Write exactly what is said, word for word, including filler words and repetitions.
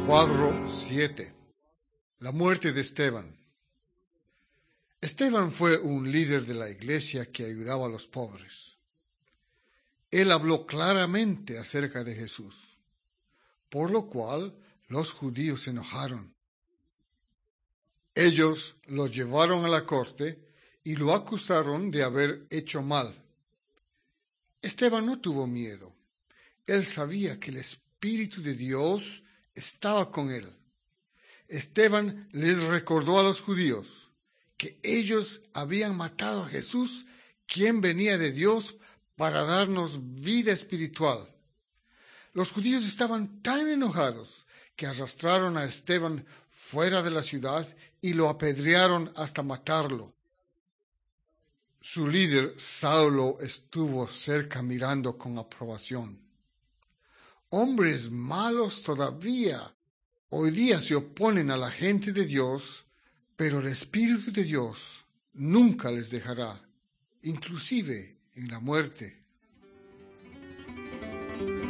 Cuadro siete. La muerte de Esteban. Esteban fue un líder de la iglesia que ayudaba a los pobres. Él habló claramente acerca de Jesús, por lo cual los judíos se enojaron. Ellos lo llevaron a la corte y lo acusaron de haber hecho mal. Esteban no tuvo miedo. Él sabía que el Espíritu de Dios estaba con él. Esteban les recordó a los judíos que ellos habían matado a Jesús, quien venía de Dios para darnos vida espiritual. Los judíos estaban tan enojados que arrastraron a Esteban fuera de la ciudad y lo apedrearon hasta matarlo. Su líder, Saulo, estuvo cerca mirando con aprobación. Hombres malos todavía hoy día se oponen a la gente de Dios, pero el Espíritu de Dios nunca les dejará, inclusive en la muerte.